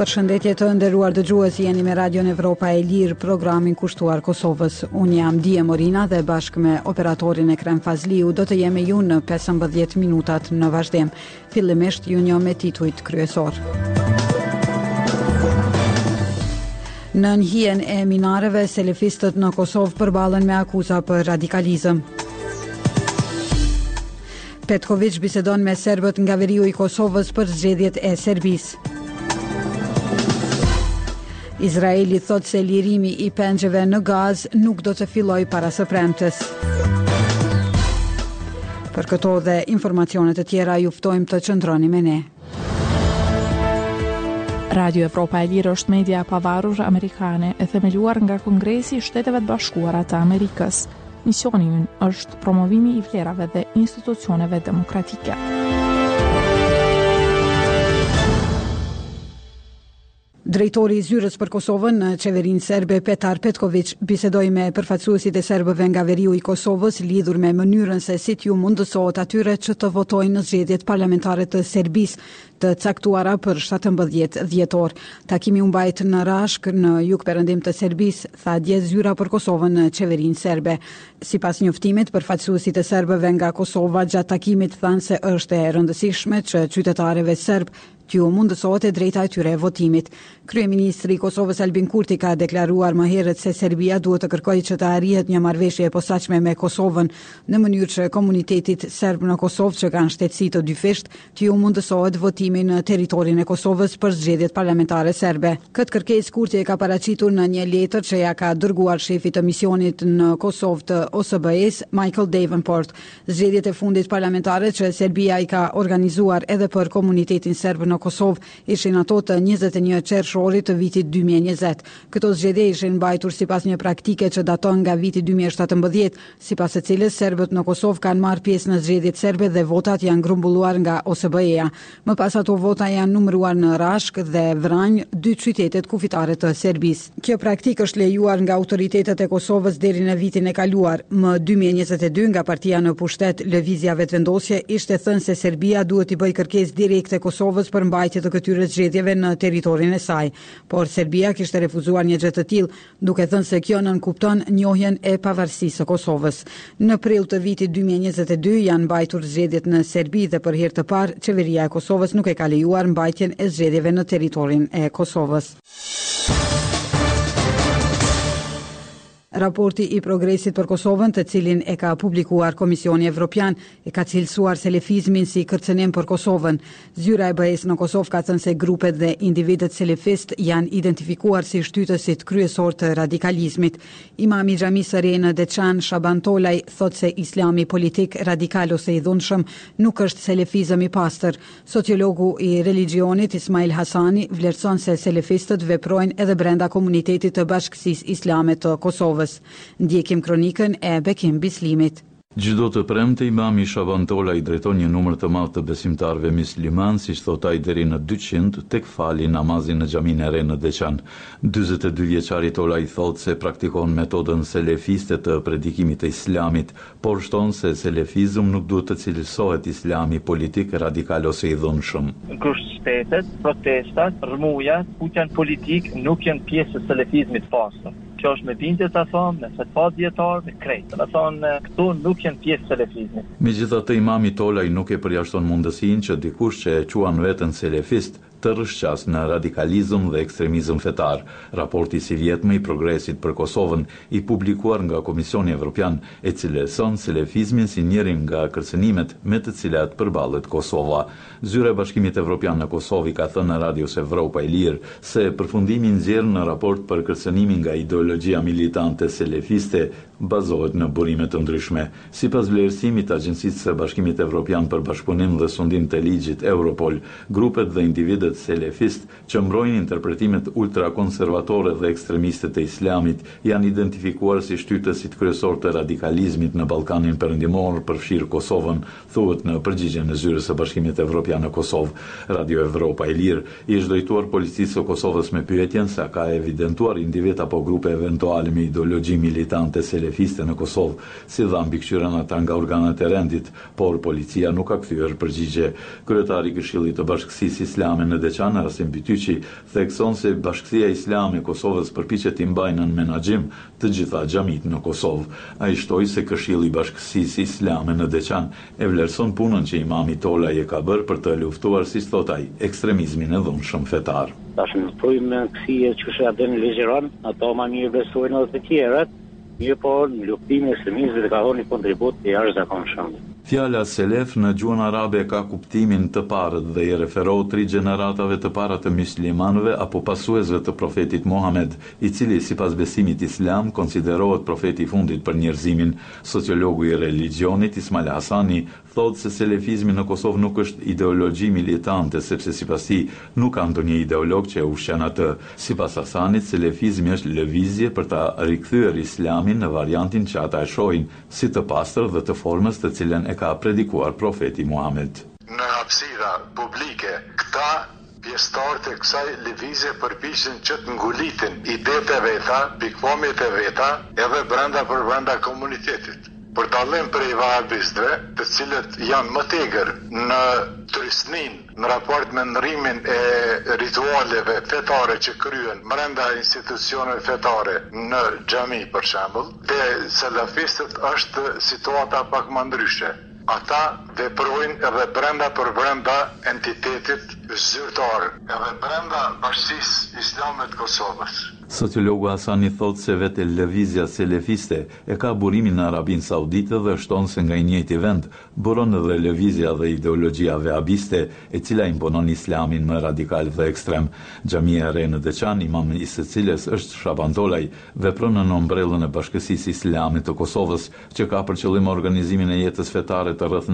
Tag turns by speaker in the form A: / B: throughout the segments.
A: Përshëndetje të nderuar dëgjues, jeni me Radion Evropa e Lirë, programin kushtuar Kosovës. Unë jam Dije Morina dhe bashkë me operatorin Ekrem Fazliu do të jemi ju në 15 minutat në vazhdim. Fillimisht ju njoh me titujt kryesor. Në njëhen e minareve, selefistët në Kosovë përballen me akuza për radikalizëm. Petković bisedon me serbët nga veriu i Kosovës për zgjedhjet e Serbisë. Izraeli thot se lirimi i pengjeve në Gaz nuk do të filloj para së premtes. Për këto dhe informacionet të tjera ju ftojmë të qëndroni me ne.
B: Radio Evropa e Lirë është media pavarur amerikane e themeluar nga Kongresi i Shteteve të Bashkuara të Amerikës. Misioni i ynë është promovimi i vlerave dhe institucioneve demokratike.
A: Drejtori i zyrës për Kosovën në qeverinë serbe Petar Petković bisedoi me përfaqësuesit e serbëve nga veriu i Kosovës lidhur me mënyrën se si t'ju mundësohet atyre që të votojnë në zgjedhjet parlamentare të Serbisë të caktuara për 17 dhjetor. Takimi u mbajt në Rashk në jugperëndim të Serbisë, tha dje zyra për Kosovën në qeverinë serbe. Sipas njoftimit, përfaqësuesit e serbëve nga Kosova gjatë takimit thanë se është e rëndësishme që qytetarëve serb t'ju mundësohet e drejta e tyre e votimit. Kryeministri i Kosovës Albin Kurti ka deklaruar më herët se Serbia duhet të kërkojë që të arrihet një marrëveshje e posaçme me Kosovën në mënyrë që komunitetit serb në Kosovë që kanë shtetësi të dyfisht t'ju mundësohet votimi në territorin e Kosovës për zgjedhjet parlamentare serbe. Këtë kërkesë Kurti e ka paraqitur në një letër që ja ka dërguar shefit të misionit në Kosovë të OSBE-s, Michael Davenport. Zgjedhjet e fundit parlamentare që Serbia i ka organizuar edhe për komunitetin serb në Kosovë ishin ato të 21 qershorit të vitit 2020. Këto zgjedhje ishin mbajtur sipas një praktike që daton nga viti 2017, sipas së cilës serbët në Kosovë kanë marrë pjesë në zgjedhjet serbe dhe votat janë grumbulluar nga OSBE-ja. Më pas ato vota janë numëruar në Rashk dhe Vranj, dy qytetet kufitare të Serbisë. Kjo praktikë është lejuar nga autoritetet e Kosovës deri në vitin e kaluar. Më 2022 nga partia në pushtet Lëvizja Vetëvendosje ishte thënë se Serbia duhet i bëjë kërkesë direkte Kosovës për mbajtje të këtyre zgjedhjeve në territorin e saj, por Serbia kishte refuzuar një gjë të tillë, duke thënë se kjo nënkupton njohjen e pavarësisë së Kosovës. Në prill të vitit 2022 janë mbajtur zgjedhjet në Serbi dhe për herë të parë qeveria e Kosovës nuk e ka lejuar mbajtjen e zgjedhjeve në territorin e Kosovës. Raporti i progresit për Kosovën, të cilin e ka publikuar Komisioni Evropian, e ka cilësuar selefizmin si kërcënim për Kosovën. Zyra e BE-s në Kosovë ka thënë se grupet dhe individët selefist janë identifikuar si shtytësit kryesor të radikalizmit. Imam i xhamisë së re në Deçan, Shaban Tolaj, thotë se islami politik, radikal ose i dhunshëm nuk është selefizëm i pastër. Sociologu i religionit Ismail Hasani vlerëson se selefistët veprojnë edhe brenda komunitetit të Bashkësisë Islame të Kosovës. Ndjekim kronikën e Bekim Bislimit.
C: Çdo të premte imami Shaban Tolaj drejton një numër të madh të besimtarëve musliman, siç thot ai, deri në 200 tek fali namazin në xhaminë e re në Deçan. 42 vjeçari Tolaj thotë se praktikon metodën selefiste të predikimit të islamit, por shton se selefizëm nuk duhet të cilësohet islami politik, radikal ose i dhunshëm.
D: Kushtetet, protestat, rrëmujat, putjan politik nuk janë pjesë e selefizmit pastër. Kjo është me bindje të thonë, me fetva dietar, me krejt. Të thonë, këtu nuk janë pjesë selefizmit.
C: Megjithatë, imami Tolaj nuk e përjashton mundësinë që dikush që e quan veten selefist të rrshqas në radikalizëm dhe ekstremizëm fetar. Raporti si vjetme i progresit për Kosovën i publikuar nga Komisioni Evropian e cilëson selefizmin si njërin nga kërcënimet me të cilat përballet Kosova. Zyra e Bashkimit Evropian në Kosovë ka thënë në Radios Evropa e Lirë se përfundimi nxjerr në raport për kërcënimin nga ideologjia militante selefiste bazohet në burime të ndryshme. Sipas vlerësimit të Agjencisë së Bashkimit Evropian për Bashkëpunim dhe Sundim të Ligjit Europol, grupet dhe individët selefist që mbrojnë interpretimet ultrakonservatore dhe ekstremiste të islamit janë identifikuar si shtytësit kryesor të radikalizmit në Ballkanin Perëndimor, përfshirë Kosovën, thuhet në përgjigjen e Zyrës së Bashkimit Evropian në Kosovë. Radio Evropa e Lirë i është drejtuar policisë së Kosovës me pyetjen se ka evidentuar individ apo grupe eventuale me ideologji militante selefiste në Kosovë, si dha mbikëqyrën ata nga organet e rendit, por policia nuk ka kthyer përgjigje. Kryetari i Këshillit të Bashkësisë Islame në Deçan, Rasim Bytyqi, thekson se Bashkësia Islame e Kosovës përpiqet t'i mbajnë në menaxhim të gjitha xhamit në Kosovë. Ai shtoi se Këshilli i Bashkësisë Islame në Deçan e vlerëson punën që Imami Tolaj e ka bërë për të luftuar, siç thot ai, ekstremizmin e dhunshëm fetar.
E: Tash në me kësije që shë adhe në ligjeron, ato ma mirë besojnë edhe të tjerët, mirë po në luftimin e ekstremizmit ka dhënë një kontribut i jashtëzakonshëm.
C: Fjala selef në gjuhën arabe ka kuptimin të parët dhe i referohet 3 gjeneratave të para të muslimanëve apo pasuesve të profetit Muhammed, i cili sipas besimit islam konsiderohet profeti i fundit për njerëzimin. Sociologu i religionit Ismail Hasani thotë se selefizmi në Kosovë nuk është ideologji militante, sepse sipas tij nuk ka ndonjë ideolog që e ushqen atë. Sipas Hasanit, selefizmi është lëvizje për ta rikthyer islamin në variantin që ata e shohin si të pastër dhe të formës të cilën e ka predikuar profeti Muhammed.
F: Në hapësira publike, këta pjesëtarët e kësaj lëvizje përpiqen që të ngulitin idetë e veta, pikpamjet e veta, edhe brenda komunitetit. Për dallim prej vahabistëve, të cilët janë më tegër në turistnin, në raport me ndrimin e ritualeve fetare që kryen brenda institucioneve fetare në xhami për shembull, dhe salafistët është situata pak më ndryshe. Ata veprojnë edhe brenda entitetit zyrtar, edhe brenda Bashkisë Islame të Kosovës.
C: Sociologu Hasani thotë se vetë lëvizja selefiste e ka burimin në Arabinë Saudite dhe shton se nga i njëjti vend buron edhe lëvizja dhe ideologjia vehabiste, e cila imponon islamin më radikal dhe ekstrem. Xhamia e re në Deçan, imam i së cilës është Shaban Tolaj, vepron në ombrellën e Bashkësisë Islame të Kosovës, që ka për qëllim organizimin e jetës fetare të rreth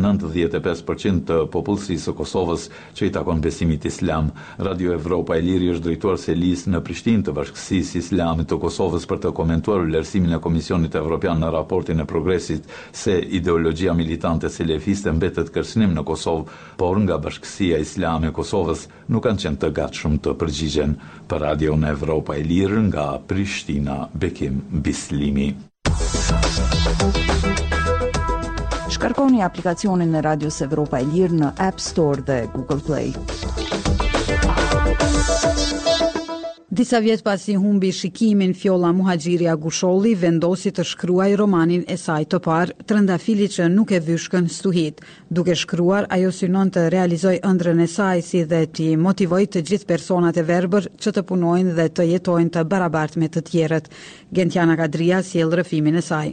C: 95% të popullsisë së Kosovës që i takon besimit islam. Radio Evropa e Liri është drejtuar selis në Prishtinë të Bashkësisë Islamit të Kosovës për të komentuar vlerësimin e Komisionit Evropian në raportin e progresit se ideologjia militante selefiste mbetet kërcënim në Kosovë, por nga Bashkësia Islame e Kosovës nuk kanë qenë të gatshëm të përgjigjen. Për Radio në Evropa e Lirë nga Prishtina, Bekim Bislimi.
G: Shkarkoni aplikacionin e Radios Evropa e Lirë në App Store dhe Google Play.
A: Disa vjet pasi humbi shikimin, Fjolla Muhaxhiri Agusholli vendosi të shkruaj romanin e saj të parë, Trëndafili që nuk e vyshkën stuhit. Duke shkruar, ajo synon të realizoj ëndrrën e saj si dhe t'i motivoj të gjithë personat e verbër që të punojnë dhe të jetojnë të barabartë me të tjerët. Gentiana Kadria sjell rrëfimin e saj.